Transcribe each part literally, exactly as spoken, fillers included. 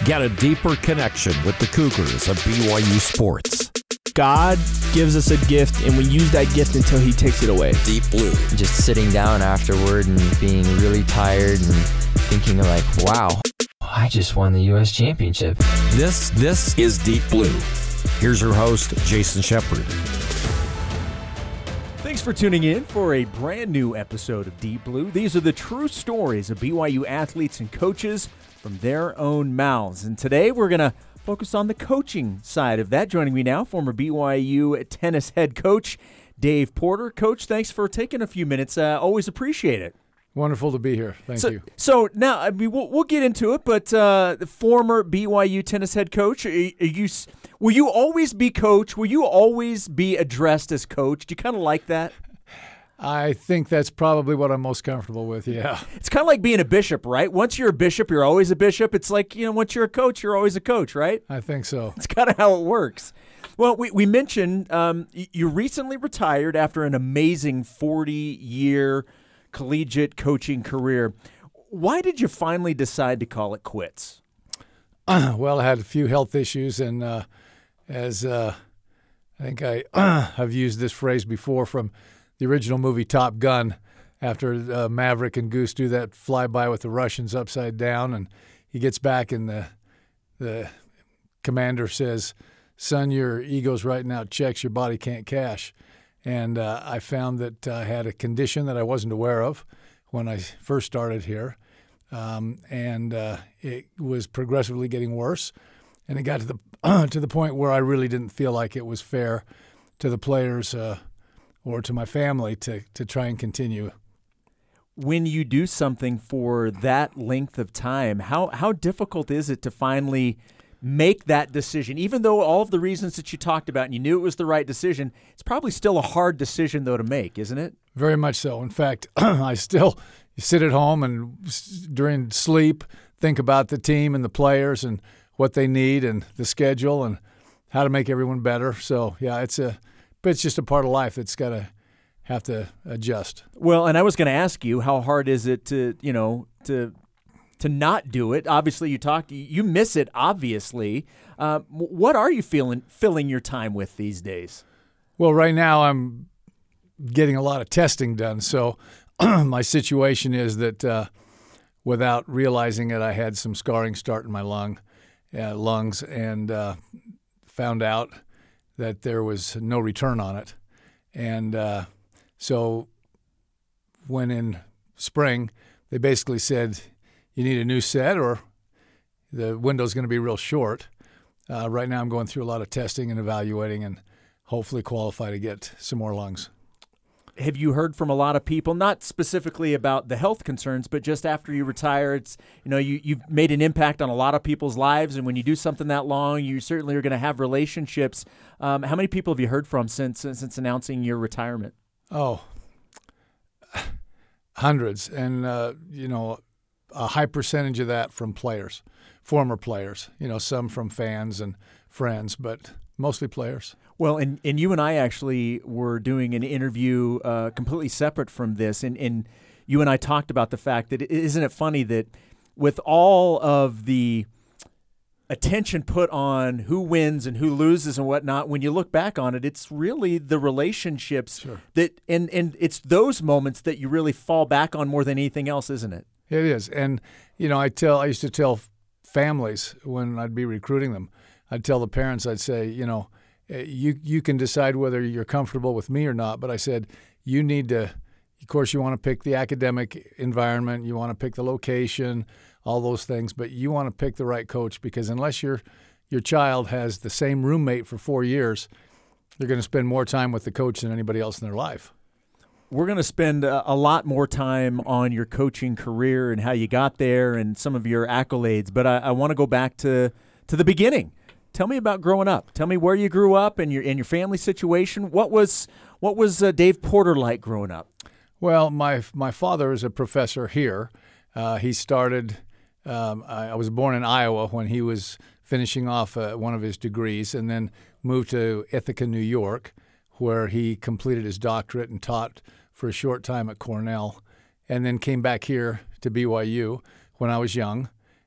Get a deeper connection with the Cougars of B Y U sports. God gives us a gift, and we use that gift until he takes it away. Deep Blue. Just sitting down afterward and being really tired and thinking like, wow, I just won the U S championship. This, this is Deep Blue. Here's your host, Jason Shepard. Thanks for tuning in for a brand new episode of Deep Blue. These are the true stories of B Y U athletes and coaches from their own mouths. And today we're going to focus on the coaching side of that. Joining me now, former B Y U tennis head coach Dave Porter. Coach, thanks for taking a few minutes. Uh, always appreciate it. Wonderful to be here. Thank so, you. So now, I mean, we'll, we'll get into it, but uh, the former B Y U tennis head coach, are you, are you, will you always be coach? Will you always be addressed as coach? Do you kind of like that? I think that's probably what I'm most comfortable with, yeah. It's kind of like being a bishop, right? Once you're a bishop, you're always a bishop. It's like, you know, once you're a coach, you're always a coach, right? I think so. It's kind of how it works. Well, we, we mentioned um, you recently retired after an amazing forty-year collegiate coaching career. Why did you finally decide to call it quits? Uh, well, I had a few health issues, and uh, as uh, I think I uh, have used this phrase before from the original movie Top Gun, after uh, Maverick and Goose do that flyby with the Russians upside down, and he gets back and the the commander says, "Son, your ego's writing out checks your body can't cash." And uh, I found that I had a condition that I wasn't aware of when I first started here, um, and uh, it was progressively getting worse. And it got to the uh, to the point where I really didn't feel like it was fair to the players uh, or to my family to to try and continue. When you do something for that length of time, how how difficult is it to finally make that decision? Even though all of the reasons that you talked about and you knew it was the right decision, it's probably still a hard decision, though, to make, isn't it? Very much so. In fact, I still sit at home and during sleep think about the team and the players and what they need and the schedule and how to make everyone better. So, yeah, it's a, but it's just a part of life that's got to have to adjust. Well, and I was going to ask you, how hard is it to, you know, to to not do it? Obviously, you talked, you miss it, obviously. Uh, what are you feeling, filling your time with these days? Well, right now I'm getting a lot of testing done. So my situation is that uh, without realizing it, I had some scarring start in my lung, uh, lungs and uh, found out that there was no return on it. And uh, so when in spring, they basically said, you need a new set or the window's going to be real short. Uh, right now I'm going through a lot of testing and evaluating and hopefully qualify to get some more lungs. Have you heard from a lot of people, not specifically about the health concerns, but just after you retire, it's, you know, you, you've made an impact on a lot of people's lives, and when you do something that long, you certainly are going to have relationships. Um, how many people have you heard from since since announcing your retirement? Oh, hundreds. And, uh, you know, a high percentage of that from players, former players, you know, some from fans and friends, but mostly players. Well, and, and you and I actually were doing an interview uh, completely separate from this, and, and you and I talked about the fact that, isn't it funny that with all of the attention put on who wins and who loses and whatnot, when you look back on it, it's really the relationships sure. that, and, and it's those moments that you really fall back on more than anything else, isn't it? It is. And, you know, I tell, I used to tell families when I'd be recruiting them, I'd tell the parents, I'd say, you know, you you can decide whether you're comfortable with me or not. But I said, you need to, of course, you want to pick the academic environment, you want to pick the location, all those things, but you want to pick the right coach because unless your your child has the same roommate for four years, they're going to spend more time with the coach than anybody else in their life. We're going to spend a, a lot more time on your coaching career and how you got there and some of your accolades, but I, I want to go back to, to the beginning. Tell me about growing up. Tell me where you grew up and your and your family situation. What was what was uh, Dave Porter like growing up? Well, my my father is a professor here. Uh, he started. Um, I, I was born in Iowa when he was finishing off uh, one of his degrees, and then moved to Ithaca, New York, where he completed his doctorate and taught for a short time at Cornell, and then came back here to B Y U when I was young.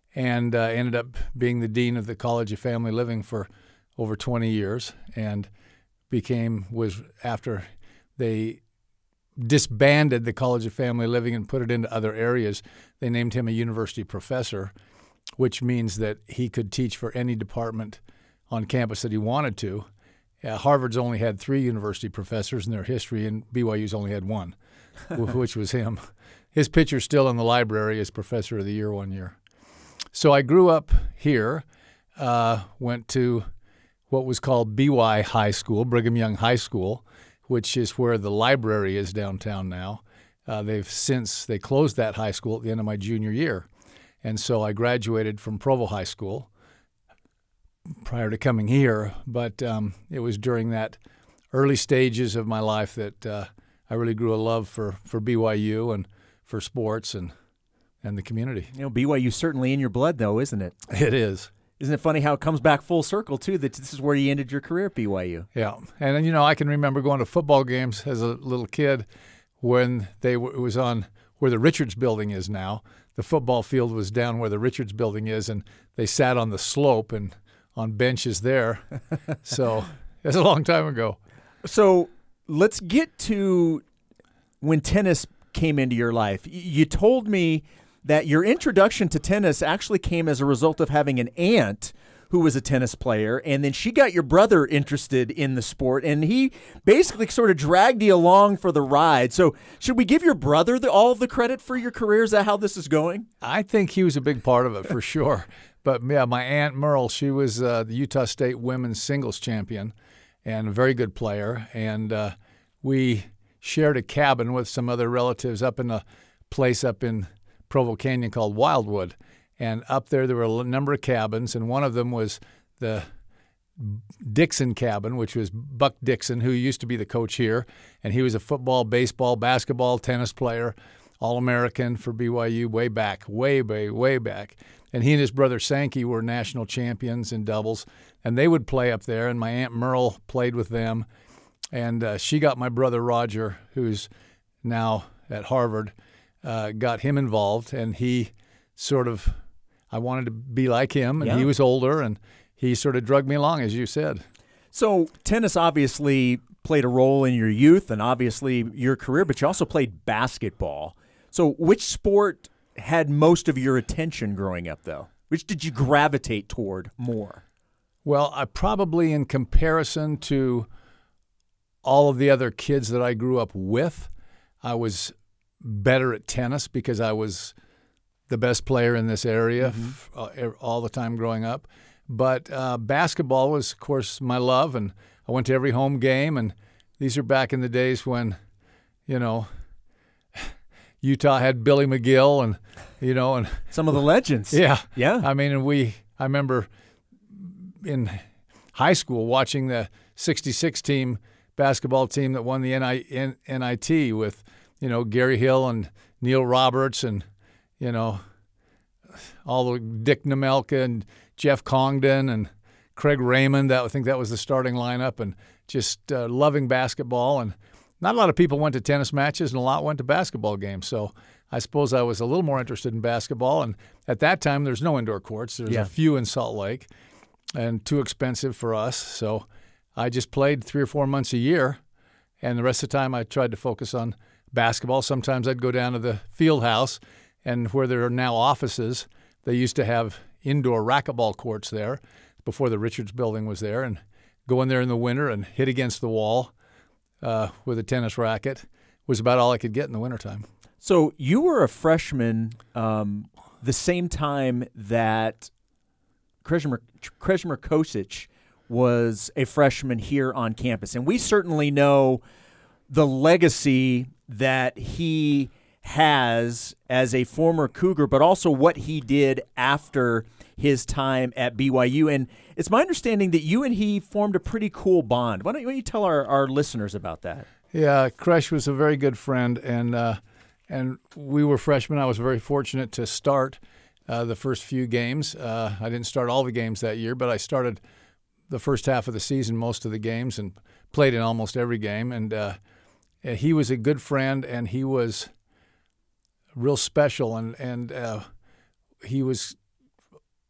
and uh, ended up being the dean of the College of Family Living for over twenty years, and became was after they disbanded the College of Family Living and put it into other areas, they named him a university professor, which means that he could teach for any department on campus that he wanted to. Uh, Harvard's only had three university professors in their history, and B Y U's only had one, which was him. His picture's still in the library as Professor of the Year one year. So I grew up here, uh, went to what was called B Y High School, Brigham Young High School, which is where the library is downtown now. Uh, they've since, they closed that high school at the end of my junior year. And so I graduated from Provo High School prior to coming here, but um, it was during that early stages of my life that uh, I really grew a love for, for B Y U and for sports and, and the community. You know, B Y U's certainly in your blood, though, isn't it? It is. Isn't it funny how it comes back full circle, too, that this is where you ended your career at B Y U? Yeah. And, then, you know, I can remember going to football games as a little kid when they w- it was on where the Richards Building is now. The football field was down where the Richards Building is, and they sat on the slope and on benches there. So it was a long time ago. So let's get to when tennis came into your life. Y- You told me that your introduction to tennis actually came as a result of having an aunt who was a tennis player, and then she got your brother interested in the sport, and he basically sort of dragged you along for the ride. So should we give your brother the, all of the credit for your career? Is that how this is going? I think he was a big part of it for sure. But, yeah, my Aunt Merle, she was uh, the Utah State women's singles champion and a very good player, and uh, we shared a cabin with some other relatives up in a place up in Provo Canyon called Wildwood. And up there, there were a number of cabins, and one of them was the Dixon cabin, which was Buck Dixon, who used to be the coach here. And he was a football, baseball, basketball, tennis player, All-American for B Y U way back, way, way, way back. And he and his brother Sankey were national champions in doubles, and they would play up there, and my Aunt Merle played with them. And uh, she got my brother Roger, who's now at Harvard, uh, got him involved, and he sort of, I wanted to be like him, and Yeah. he was older, and he sort of drugged me along, as you said. So tennis obviously played a role in your youth and obviously your career, but you also played basketball. So which sport had most of your attention growing up, though? Which did you gravitate toward more? Well, I probably, in comparison to all of the other kids that I grew up with, I was better at tennis because I was the best player in this area Mm-hmm. f- uh, all the time growing up. But uh, basketball was, of course, my love, and I went to every home game. And these are back in the days when, you know, Utah had Billy McGill, and you know, and Some of the legends. yeah, Yeah. I mean, and we, I remember in high school watching the sixty-six team basketball team that won the N I T with, you know, Gary Hill and Neil Roberts and, you know, all the Dick Nemelka and Jeff Congdon and Craig Raymond. That I think that was the starting lineup, and just uh, loving basketball. And not a lot of people went to tennis matches, and a lot went to basketball games. So I suppose I was a little more interested in basketball. And at that time, there's no indoor courts. There's Yeah. a few in Salt Lake, and too expensive for us. So I just played three or four months a year, and the rest of the time I tried to focus on basketball. Sometimes I'd go down to the field house, and where there are now offices, they used to have indoor racquetball courts there before the Richards Building was there, and go in there in the winter and hit against the wall uh, with a tennis racket was about all I could get in the wintertime. So you were a freshman um, the same time that Krešimir Krešimir Kosic was a freshman here on campus. And we certainly know the legacy that he has as a former Cougar, but also what he did after his time at B Y U. And it's my understanding that you and he formed a pretty cool bond. Why don't you, why don't you tell our, our listeners about that? Yeah, Kresh was a very good friend, and uh, and we were freshmen. I was very fortunate to start uh, the first few games. Uh, I didn't start all the games that year, but I started the first half of the season, most of the games, and played in almost every game. And uh, he was a good friend, and he was real special, and and uh, he was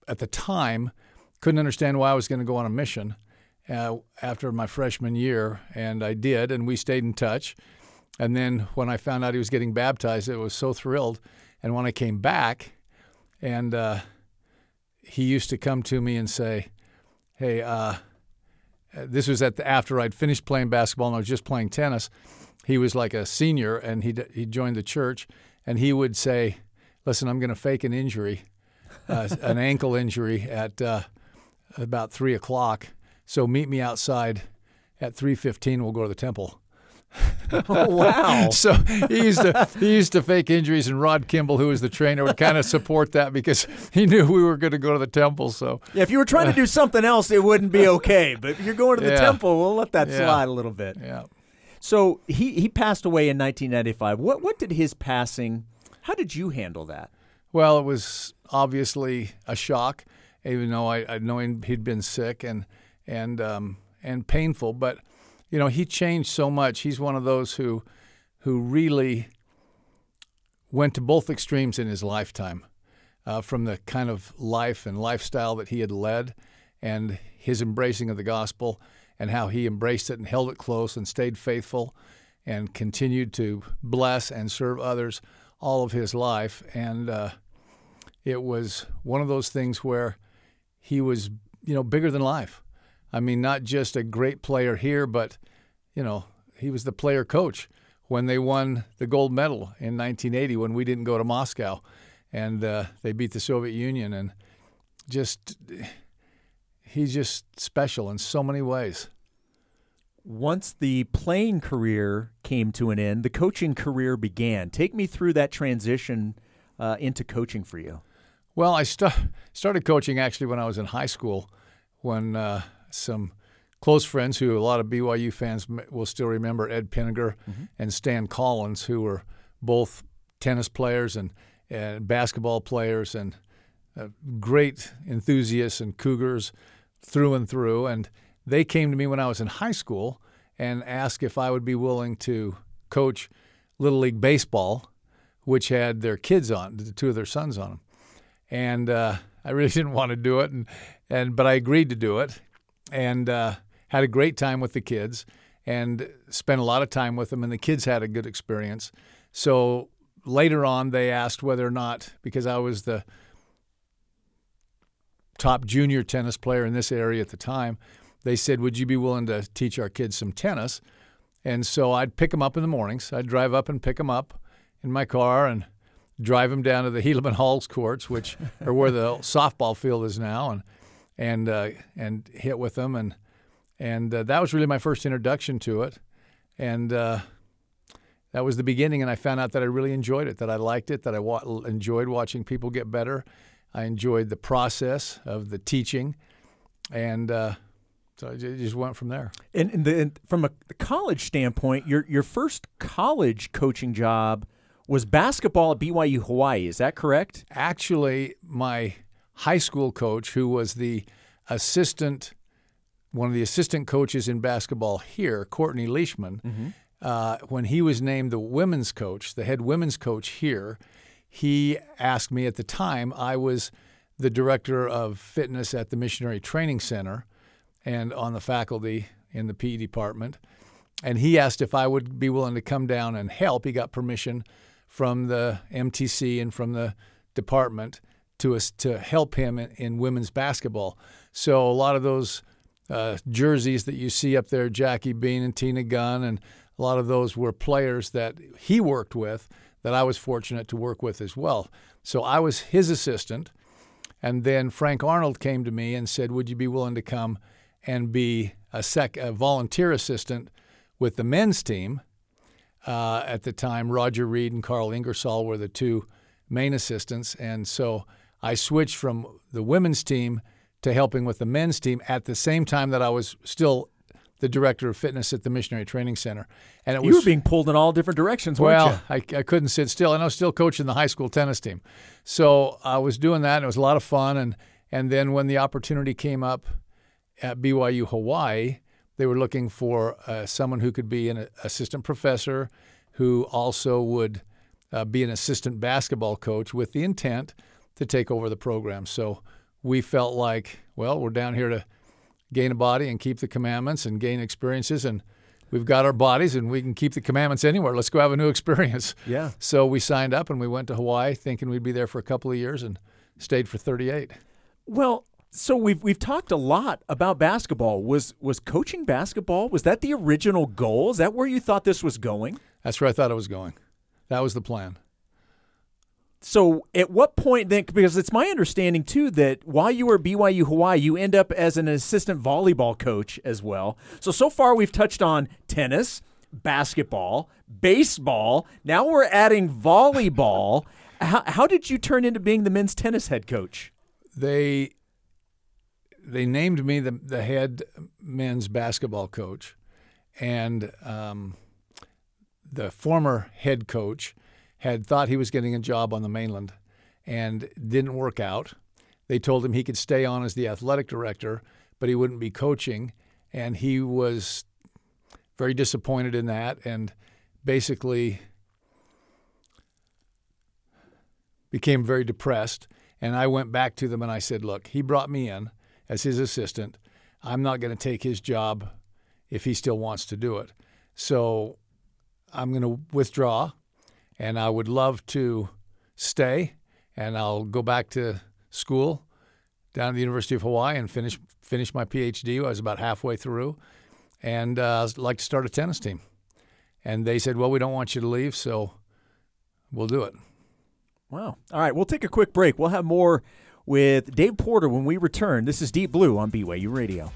at the time, couldn't understand why I was going to go on a mission uh, after my freshman year, and I did, and we stayed in touch. And then when I found out he was getting baptized, I was so thrilled. And when I came back, and uh, he used to come to me and say, hey, uh, this was at the, after I'd finished playing basketball and I was just playing tennis. He was like a senior, and he he joined the church, and he would say, listen, I'm going to fake an injury, uh, an ankle injury at uh, about three o'clock. So meet me outside at three fifteen. We'll go to the temple. Oh, wow. So he used to he used to fake injuries, and Rod Kimball, who was the trainer, would kind of support that because he knew we were going to go to the temple. So yeah, if you were trying to do something else, it wouldn't be okay. But if you're going to the Yeah. temple, we'll let that Yeah. slide a little bit. yeah. So he, he passed away in nineteen ninety-five. What what did his passing, how did you handle that? Well, it was obviously a shock, even though I, I know he'd been sick and and um, and painful. But you know, he changed so much. He's one of those who who really went to both extremes in his lifetime, uh, from the kind of life and lifestyle that he had led, and his embracing of the gospel, and how he embraced it and held it close and stayed faithful and continued to bless and serve others all of his life. And uh, it was one of those things where he was, you know, bigger than life. I mean, not just a great player here, but, you know, he was the player coach when they won the gold medal in nineteen eighty when we didn't go to Moscow, and uh, they beat the Soviet Union. And just... he's just special in so many ways. Once the playing career came to an end, the coaching career began. Take me through that transition uh, into coaching for you. Well, I st- started coaching actually when I was in high school, when uh, some close friends who a lot of B Y U fans will still remember, Ed Pinniger mm-hmm. and Stan Collins, who were both tennis players and, and basketball players and uh, great enthusiasts and Cougars through and through. And they came to me when I was in high school and asked if I would be willing to coach Little League Baseball, which had their kids on, the two of their sons on them. And uh, I really didn't want to do it, and, and but I agreed to do it, and uh, had a great time with the kids and spent a lot of time with them, and the kids had a good experience. So later on, they asked whether or not, because I was the top junior tennis player in this area at the time, they said, would you be willing to teach our kids some tennis? And so I'd pick them up in the mornings. I'd drive up and pick them up in my car and drive them down to the Helaman Halls courts, which are where the softball field is now, and and uh, and hit with them. And and uh, that was really my first introduction to it. And uh, that was the beginning, and I found out that I really enjoyed it, that I liked it, that I wa- enjoyed watching people get better. I enjoyed the process of the teaching, and uh, so I just went from there. And, and, the, and from a college standpoint, your your first college coaching job was basketball at B Y U Hawaii. Is that correct? Actually, my high school coach, who was the assistant, one of the assistant coaches in basketball here, Courtney Leishman, mm-hmm. uh, when he was named the women's coach, the head women's coach here, he asked me at the time, I was the director of fitness at the Missionary Training Center and on the faculty in the P E department. And he asked if I would be willing to come down and help. He got permission from the M T C and from the department to us to help him in, in women's basketball. So a lot of those uh, jerseys that you see up there, Jackie Bean and Tina Gunn, and a lot of those were players that he worked with that I was fortunate to work with as well. So I was his assistant, and then Frank Arnold came to me and said, would you be willing to come and be a, sec- a volunteer assistant with the men's team? Uh, at the time, Roger Reed and Carl Ingersoll were the two main assistants, and so I switched from the women's team to helping with the men's team at the same time that I was still the director of fitness at the Missionary Training Center. And it you was, were being pulled in all different directions, well, weren't you? I, I couldn't sit still, and I was still coaching the high school tennis team. So I was doing that, and it was a lot of fun. And, and then when the opportunity came up at B Y U Hawaii, they were looking for uh, someone who could be an assistant professor who also would uh, be an assistant basketball coach with the intent to take over the program. So we felt like, well, we're down here to gain a body and keep the commandments and gain experiences, and we've got our bodies and we can keep the commandments anywhere. Let's go have a new experience. Yeah. So we signed up and we went to Hawaii thinking we'd be there for a couple of years and stayed for thirty-eight. Well, so we've we've talked a lot about basketball. Was was coaching basketball, was that the original goal? Is that where you thought this was going? That's where I thought it was going. That was the plan. So at what point then, because it's my understanding too that while you were at B Y U Hawaii, you end up as an assistant volleyball coach as well. So, so far we've touched on tennis, basketball, baseball. Now we're adding volleyball. How, how did you turn into being the men's tennis head coach? They they named me the, the head men's basketball coach, and um, the former head coach had thought he was getting a job on the mainland and didn't work out. They told him he could stay on as the athletic director, but he wouldn't be coaching, and he was very disappointed in that and basically became very depressed. And I went back to them and I said, look, he brought me in as his assistant. I'm not going to take his job if he still wants to do it. So I'm going to withdraw. And I would love to stay, and I'll go back to school down at the University of Hawaii and finish finish my P H D. I was about halfway through, and uh, I'd like to start a tennis team. And they said, well, we don't want you to leave, so we'll do it. Wow. All right, we'll take a quick break. We'll have more with Dave Porter when we return. This is Deep Blue on B Y U Radio.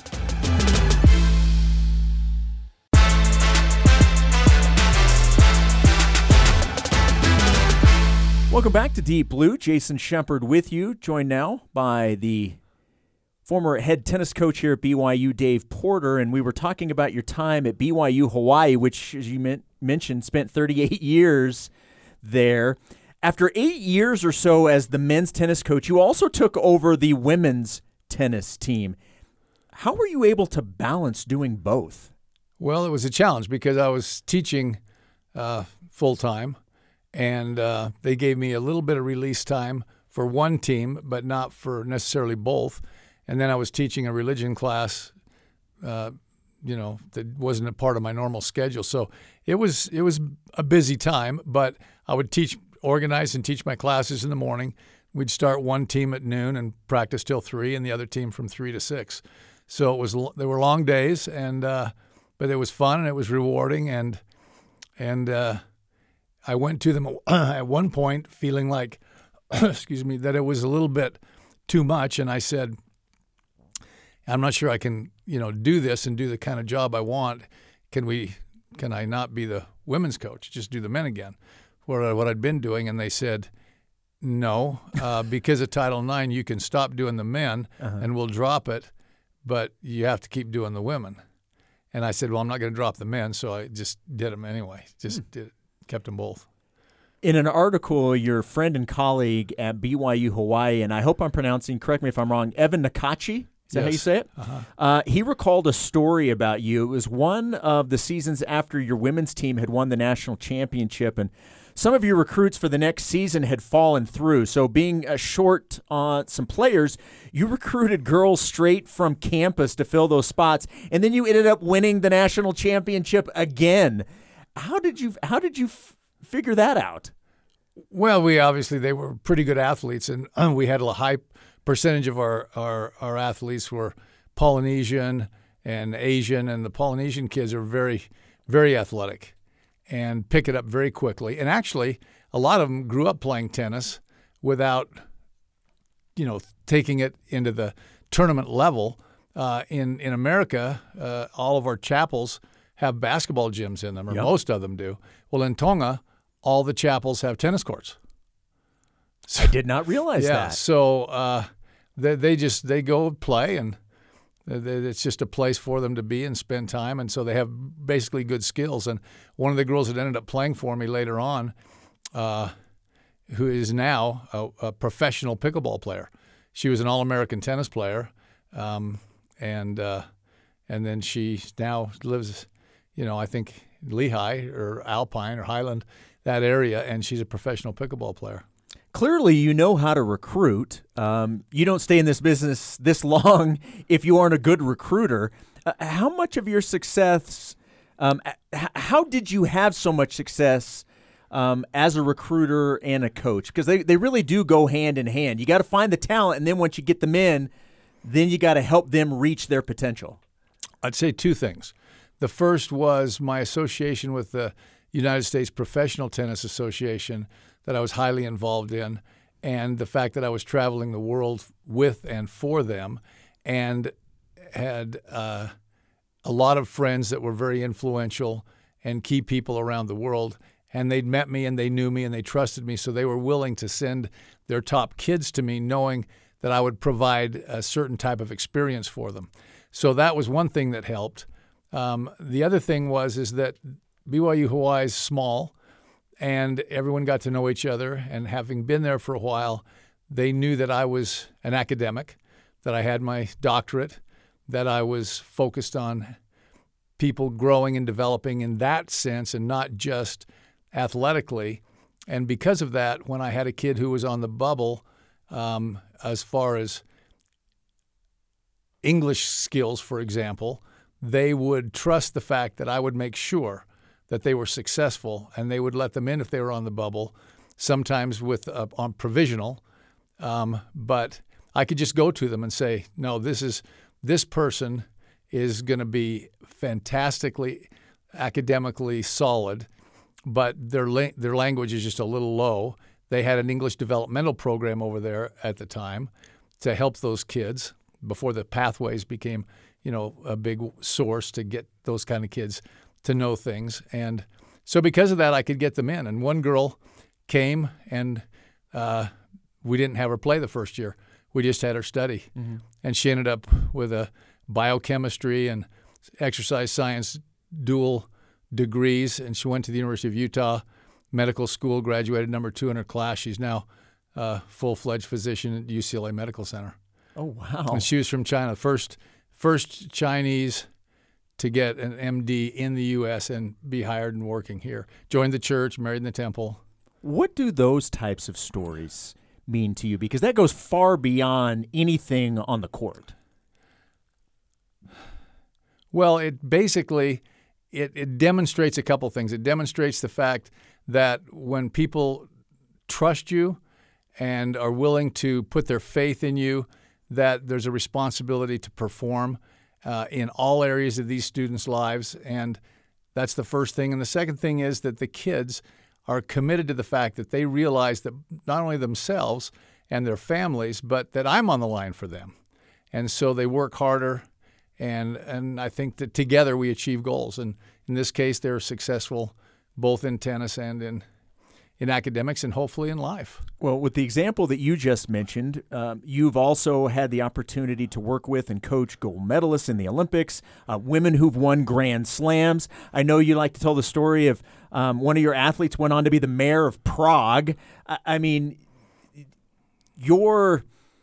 Welcome back to Deep Blue. Jason Shepard with you, joined now by the former head tennis coach here at B Y U, Dave Porter, and we were talking about your time at B Y U Hawaii, which, as you men- mentioned, spent thirty-eight years there. After eight years or so as the men's tennis coach, you also took over the women's tennis team. How were you able to balance doing both? Well, it was a challenge because I was teaching uh, full-time. And uh, they gave me a little bit of release time for one team, but not for necessarily both. And then I was teaching a religion class, uh, you know, that wasn't a part of my normal schedule. So it was it was a busy time, but I would teach, organize and teach my classes in the morning. We'd start one team at noon and practice till three, and the other team from three to six. So it was there were long days, and uh, but it was fun and it was rewarding, and and. Uh, I went to them at one point feeling like, excuse me, that it was a little bit too much. And I said, I'm not sure I can, you know, do this and do the kind of job I want. Can we, can I not be the women's coach, just do the men again, what, what I'd been doing? And they said, no, uh, because of Title nine, you can stop doing the men uh-huh. and we'll drop it, but you have to keep doing the women. And I said, well, I'm not going to drop the men. So I just did them anyway, just hmm. did it. Kept them both. In an article, your friend and colleague at B Y U Hawaii, and I hope I'm pronouncing, correct me if I'm wrong, Evan Nakachi, is that yes. how you say it? Uh-huh. Uh, he recalled a story about you. It was one of the seasons after your women's team had won the national championship, and some of your recruits for the next season had fallen through. So being uh, short on some players, you recruited girls straight from campus to fill those spots, and then you ended up winning the national championship again. How did you how did you f- figure that out? Well, we obviously they were pretty good athletes, and uh, we had a high percentage of our, our, our athletes were Polynesian and Asian, and the Polynesian kids are very, very athletic and pick it up very quickly. And actually, a lot of them grew up playing tennis without, you know, taking it into the tournament level. Uh, in in America, uh, all of our chapels have basketball gyms in them, or yep. most of them do. Well, in Tonga, all the chapels have tennis courts. So, I did not realize yeah, that. So uh, they they just they go play, and it's just a place for them to be and spend time. And so they have basically good skills. And one of the girls that ended up playing for me later on, uh, who is now a, a professional pickleball player, she was an All-American tennis player, um, and uh, and then she now lives. You know, I think Lehigh or Alpine or Highland, that area, and she's a professional pickleball player. clearly you know how to recruit. Um, you don't stay in this business this long if you aren't a good recruiter. Uh, how much of your success, um, h- how did you have so much success um, as a recruiter and a coach? Because they, they really do go hand in hand. You got to find the talent, and then once you get them in, then you got to help them reach their potential. I'd say two things. The first was my association with the United States Professional Tennis Association that I was highly involved in, and the fact that I was traveling the world with and for them, and had uh, a lot of friends that were very influential and key people around the world, and they'd met me and they knew me and they trusted me, so they were willing to send their top kids to me knowing that I would provide a certain type of experience for them. So that was one thing that helped. Um, the other thing was is that B Y U Hawaii is small, and everyone got to know each other, and having been there for a while, they knew that I was an academic, that I had my doctorate, that I was focused on people growing and developing in that sense and not just athletically. And because of that, when I had a kid who was on the bubble, um, as far as English skills, for example, they would trust the fact that I would make sure that they were successful, and they would let them in if they were on the bubble, sometimes with uh, on provisional. Um, but I could just go to them and say, no, this is this person is going to be fantastically academically solid, but their la- their language is just a little low. They had an English developmental program over there at the time to help those kids before the pathways became, you know, a big source to get those kind of kids to know things. And so because of that, I could get them in. And one girl came, and uh, we didn't have her play the first year. We just had her study. Mm-hmm. And she ended up with a biochemistry and exercise science dual degrees, and she went to the University of Utah Medical School, graduated number two in her class. She's now a full-fledged physician at U C L A Medical Center. Oh, wow. And she was from China, first first Chinese to get an M D in the U S and be hired and working here. Joined the church, married in the temple. What do those types of stories mean to you? Because that goes far beyond anything on the court. Well, it basically, it, it demonstrates a couple things. It demonstrates the fact that when people trust you and are willing to put their faith in you, that there's a responsibility to perform uh, in all areas of these students' lives. And that's the first thing. And the second thing is that the kids are committed to the fact that they realize that not only themselves and their families, but that I'm on the line for them. And so they work harder, and and I think that together we achieve goals. And in this case, they're successful both in tennis and in in academics and hopefully in life. Well, with the example that you just mentioned, um, you've also had the opportunity to work with and coach gold medalists in the Olympics, uh, women who've won Grand Slams. I know you like to tell the story of um, one of your athletes went on to be the mayor of Prague. I, I mean, your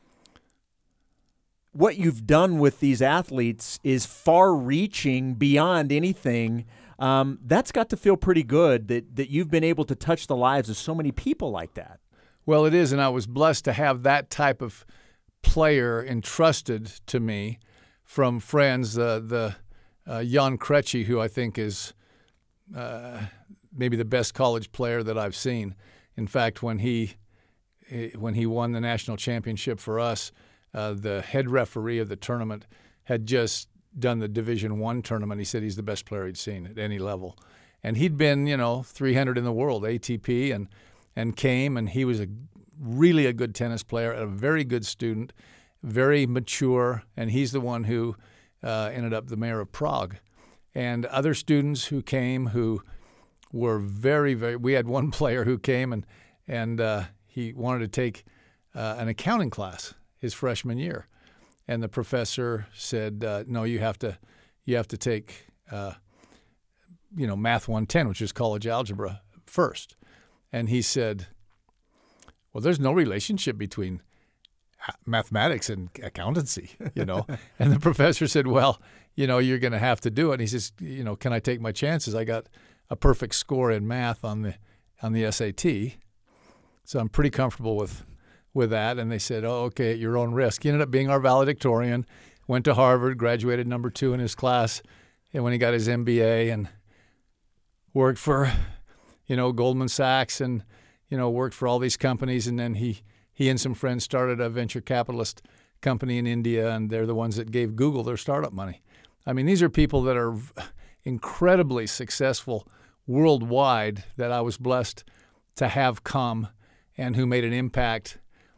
what you've done with these athletes is far-reaching beyond anything. Um, that's got to feel pretty good that, that you've been able to touch the lives of so many people like that. Well, it is, and I was blessed to have that type of player entrusted to me from friends. Uh, the uh, Jan Krejci, who I think is uh, maybe the best college player that I've seen. In fact, when he when he won the national championship for us, uh, the head referee of the tournament had just done the Division One tournament. He said he's the best player he'd seen at any level. And he'd been, you know, three hundred in the world, A T P, and and came, and he was a really a good tennis player, a very good student, very mature, and he's the one who uh, ended up the mayor of Prague. And other students who came who were very, very, we had one player who came and, and uh, he wanted to take uh, an accounting class his freshman year. And the professor said, uh, no, you have to you have to take, uh, you know, Math one ten, which is college algebra, first. And he said, well, there's no relationship between mathematics and accountancy, you know. And the professor said, well, you know, you're going to have to do it. And he says, you know, can I take my chances? I got a perfect score in math on the on the S A T. So I'm pretty comfortable with with that. And they said, oh, okay, at your own risk. He ended up being our valedictorian, went to Harvard, graduated number two in his class, and when he got his M B A and worked for, you know, Goldman Sachs and, you know, worked for all these companies. And then he, he and some friends started a venture capitalist company in India, and they're the ones that gave Google their startup money. I mean, these are people that are incredibly successful worldwide that I was blessed to have come and who made an impact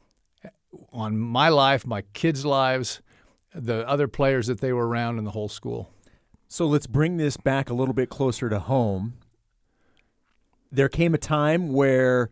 on my life, my kids' lives, the other players that they were around, and the whole school. So let's bring this back a little bit closer to home. There came a time where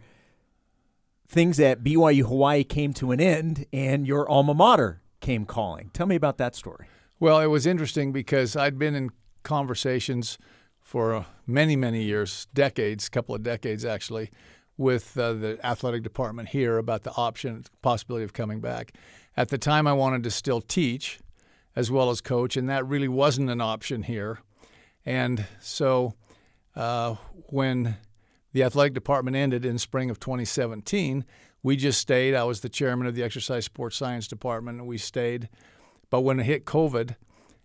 things at B Y U Hawaii came to an end and your alma mater came calling. Tell me about that story. Well, it was interesting because I'd been in conversations for many, many years, decades, a couple of decades actually, with uh, the athletic department here about the option, possibility of coming back. At the time, I wanted to still teach as well as coach, and that really wasn't an option here. And so uh, when the athletic department ended in spring of twenty seventeen, we just stayed. I was the chairman of the exercise sports science department, and we stayed. But when it hit COVID,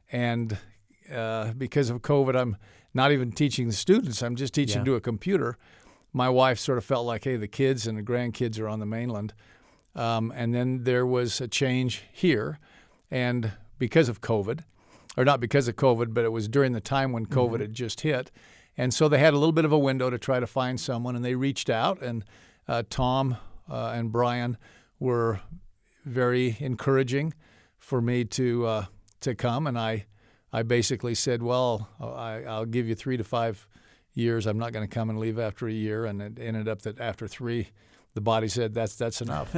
and uh, because of COVID, I'm not even teaching the students, I'm just teaching Yeah. to a computer. My wife sort of felt like, hey, the kids and the grandkids are on the mainland. Um, and then there was a change here. And because of COVID, or not because of COVID, but it was during the time when COVID mm-hmm. had just hit. And so they had a little bit of a window to try to find someone, and they reached out. And uh, Tom uh, and Brian were very encouraging for me to uh, to come. And I, I basically said, well, I, I'll give you three to five years. I'm not going to come and leave after a year. And it ended up that after three, the body said, that's that's enough.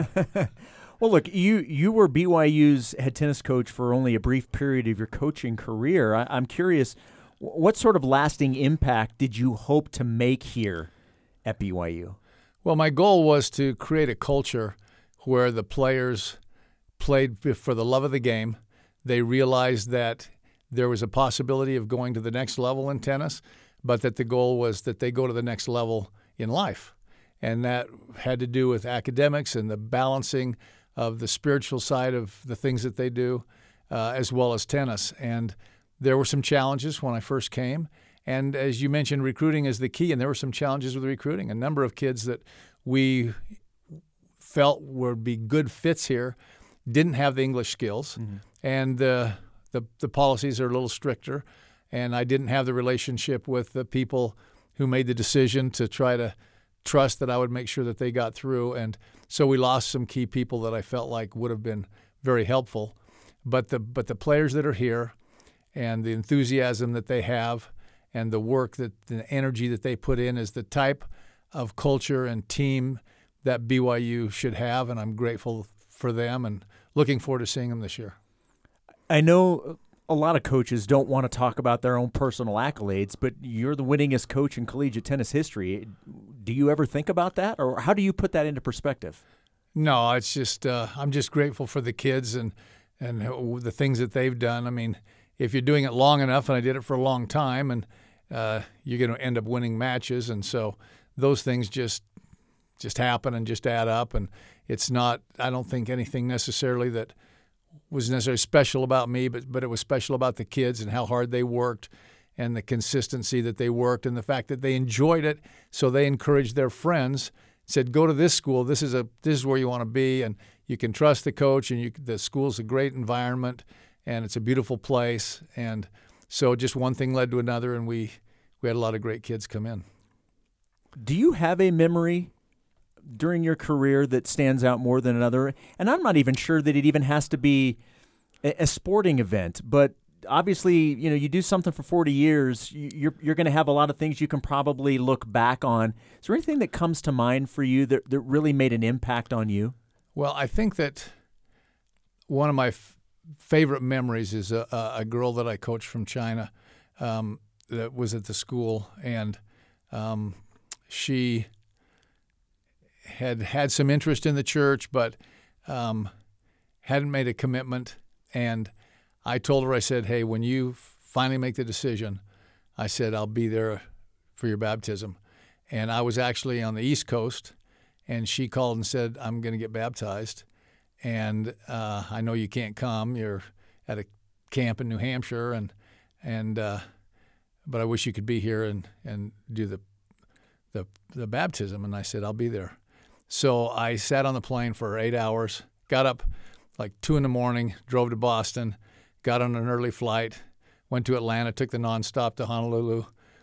Well, look, you you were B Y U's head tennis coach for only a brief period of your coaching career. I, I'm curious, what sort of lasting impact did you hope to make here at B Y U? Well, my goal was to create a culture where the players played for the love of the game. They realized that there was a possibility of going to the next level in tennis, but that the goal was that they go to the next level in life. And that had to do with academics and the balancing of the spiritual side of the things that they do, uh, as well as tennis. And there were some challenges when I first came. And as you mentioned, recruiting is the key, and there were some challenges with recruiting. A number of kids that we felt would be good fits here didn't have the English skills, mm-hmm. and uh, the the policies are a little stricter. And I didn't have the relationship with the people who made the decision to try to trust that I would make sure that they got through. And so we lost some key people that I felt like would have been very helpful. But the but the players that are here and the enthusiasm that they have and the work, that the energy that they put in is the type of culture and team that B Y U should have. And I'm grateful for them and looking forward to seeing them this year. I know a lot of coaches don't want to talk about their own personal accolades, but you're the winningest coach in collegiate tennis history. Do you ever think about that, or how do you put that into perspective? No, it's just uh, I'm just grateful for the kids and and the things that they've done. I mean, if you're doing it long enough, and I did it for a long time, and uh, you're going to end up winning matches, and so those things just just happen and just add up. And it's not, I don't think anything necessarily that was necessarily special about me, but but it was special about the kids and how hard they worked and the consistency that they worked and the fact that they enjoyed it. So they encouraged their friends, said, go to this school. This is a this is where you want to be, and you can trust the coach, and you, the school's a great environment, and it's a beautiful place. And so just one thing led to another, and we we had a lot of great kids come in. Do you have a memory during your career that stands out more than another? And I'm not even sure that it even has to be a, a sporting event, but obviously, you know, you do something for forty years, you're you're going to have a lot of things you can probably look back on. Is there anything that comes to mind for you that, that really made an impact on you? Well, I think that one of my f- favorite memories is a, a girl that I coached from China um, that was at the school, and um, she had had some interest in the church, but um, hadn't made a commitment. And I told her, I said, hey, when you finally make the decision, I said, I'll be there for your baptism. And I was actually on the East Coast, and she called and said, I'm going to get baptized, and uh, I know you can't come. You're at a camp in New Hampshire, and and uh, but I wish you could be here and, and do the, the the baptism. And I said, I'll be there. So I sat on the plane for eight hours, got up like two in the morning, drove to Boston, got on an early flight, went to Atlanta, took the nonstop to Honolulu.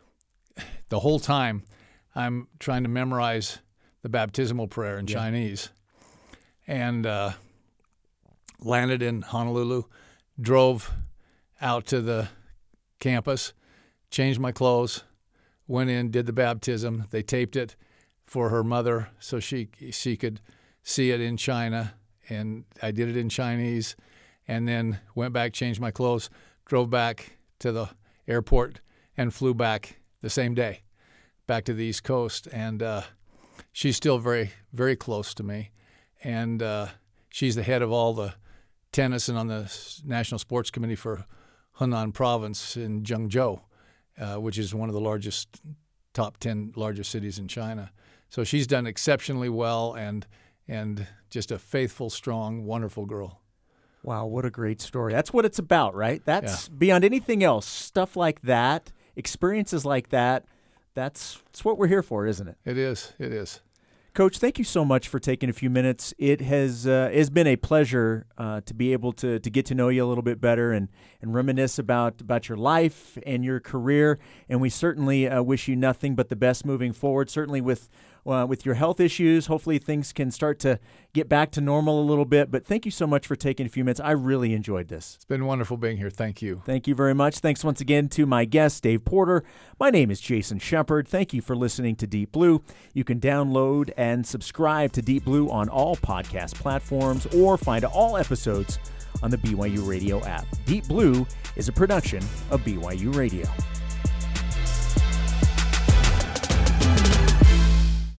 The whole time, I'm trying to memorize the baptismal prayer in yeah. Chinese, and uh, landed in Honolulu, drove out to the campus, changed my clothes, went in, did the baptism. They taped it for her mother so she she could see it in China, and I did it in Chinese, and then went back, changed my clothes, drove back to the airport, and flew back the same day, back to the East Coast. And uh, she's still very, very close to me, and uh, she's the head of all the tennis and on the National Sports Committee for Hunan Province in Zhengzhou, uh, which is one of the largest, top ten largest cities in China. So she's done exceptionally well, and and just a faithful, strong, wonderful girl. Wow, what a great story. That's what it's about, right? That's Yeah. beyond anything else. Stuff like that, experiences like that, that's, that's what we're here for, isn't it? It is. It is. Coach, thank you so much for taking a few minutes. It has uh, it's been a pleasure uh, to be able to to get to know you a little bit better and, and reminisce about, about your life and your career. And we certainly uh, wish you nothing but the best moving forward, certainly with uh, with your health issues. Hopefully things can start to get back to normal a little bit. But thank you so much for taking a few minutes. I really enjoyed this. It's been wonderful being here. Thank you. Thank you very much. Thanks once again to my guest, Dave Porter. My name is Jason Shepard. Thank you for listening to Deep Blue. You can download and subscribe to Deep Blue on all podcast platforms or find all episodes on the B Y U Radio app. Deep Blue is a production of B Y U Radio.